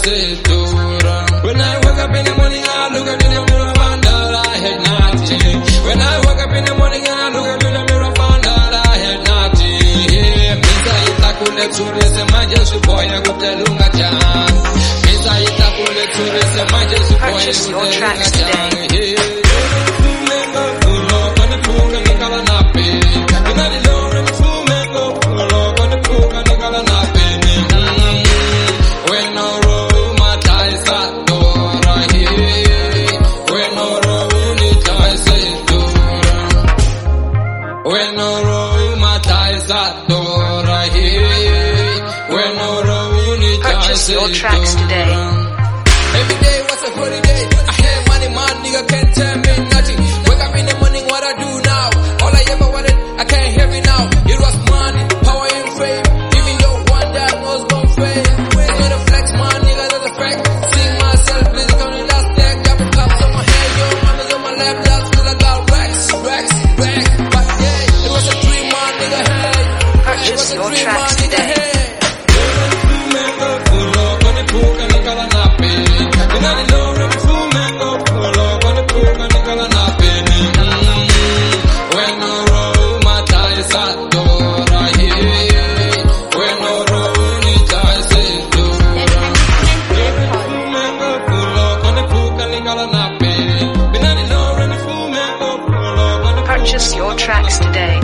When I wake up in the morning, I look at the mirror, found out I had nothing. When I wake up in the morning, I look at the mirror, found out I had nothing. Misa itakule tsuri se manje supoya kutelunga chan. Misa itakule tsuri se manje supoya kutelunga chan. Purchase your tracks today. Every day was a holy day. I had money, man, nigga can't tell me nothing. Wake up in the morning, what I do now? All I ever wanted, I can't hear it now. It was money, power and fame. Even though one day I was gon' fail. It's not a flex, man, nigga, that's a fact. Seeing myself, please come in that stack. Got the claps on my head, yo, man is on my lap. That's feel like I got racks. But yeah, it was a dream, man, nigga, hey. Purchase your tracks today. Purchase your tracks today.